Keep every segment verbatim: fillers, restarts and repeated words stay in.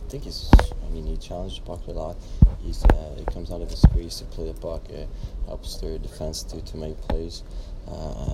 think he's. I mean, he challenged the puck a lot. He's. Uh, he comes out of his crease to play the puck. Uh, helps their defense to, to make plays. Uh,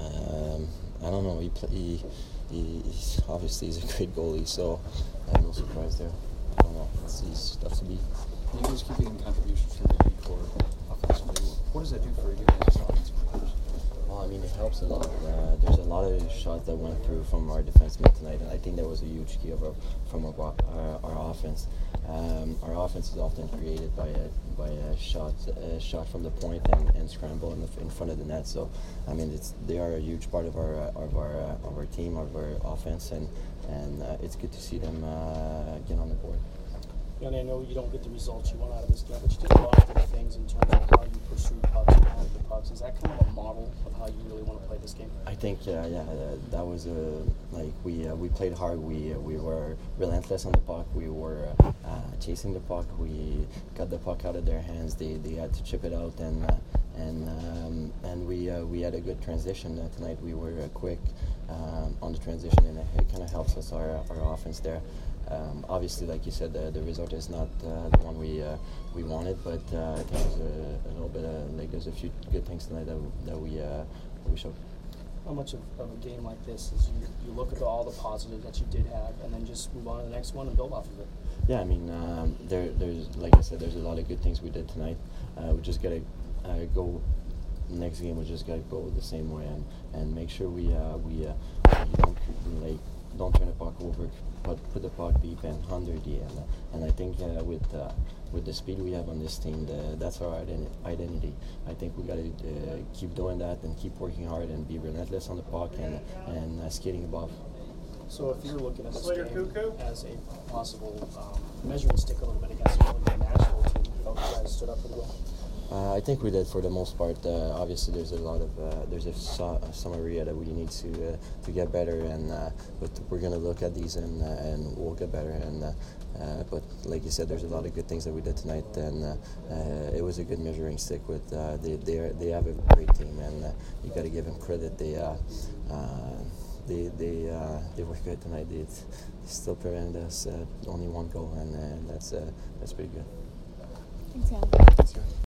um, I don't know. He, play, he he he's obviously he's a great goalie. So I have no surprise there. I don't know. It's, he's tough to beat. You guys keep getting contributions from the D-core offensively. What does that do for you guys offensively? Well, I mean, it helps a lot. Uh, there's a lot of shots that went through from our defensemen tonight, and I think that was a huge key of our, from our, our, our offense. Um, our offense is often created by a by a shot a shot from the point and, and scramble in, the, in front of the net. So, I mean, it's they are a huge part of our of our uh, of our team, of our offense, and and uh, it's good to see them uh, get on the board. And I know you don't get the results you want out of this game, but you did a lot of good things in terms of how you pursue pucks and handle the pucks. Is that kind of a model of how you really want to play this game? I think, uh, yeah, uh, that was a like we uh, we played hard. We uh, we were relentless on the puck. We were uh, uh, chasing the puck. We got the puck out of their hands. They they had to chip it out, and uh, and um, and we uh, we had a good transition uh, tonight. We were uh, quick um, on the transition, and it, it kind of helps us our our offense there. Um, obviously, like you said, the, the result is not uh, the one we uh, we wanted, but uh, I think there's a, a little bit of like there's a few good things tonight that that we uh, we showed. How much of, of a game like this is you, you look at the, all the positives that you did have, and then just move on to the next one and build off of it? Yeah, I mean, um, there there's like I said, there's a lot of good things we did tonight. Uh, we just gotta uh, go. Next game, we just gotta go the same way and, and make sure we uh, we, uh, we don't like don't turn the puck over, but put the puck deep and under the end. And I think uh, with uh, with the speed we have on this team, the, that's our identi identity. I think we gotta uh, keep doing that and keep working hard and be relentless on the puck and and uh, skating above. So if you're looking at this game as a possible um, measuring stick a little bit against the Nashville team, you know, you guys stood up pretty well. Uh, I think we did for the most part. Uh, obviously, there's a lot of uh, there's a, so, some area that we need to uh, to get better, and uh, but we're gonna look at these and uh, and we'll get better. And uh, uh, but like you said, there's a lot of good things that we did tonight, and uh, uh, it was a good measuring stick. With uh, they they are, they have a great team, and uh, you got to give them credit. They uh, uh, they they uh, they were good tonight. They, they still prevented us uh, only one goal, and uh, that's uh, that's pretty good. Thanks, Yanni. Thanks, Yanni.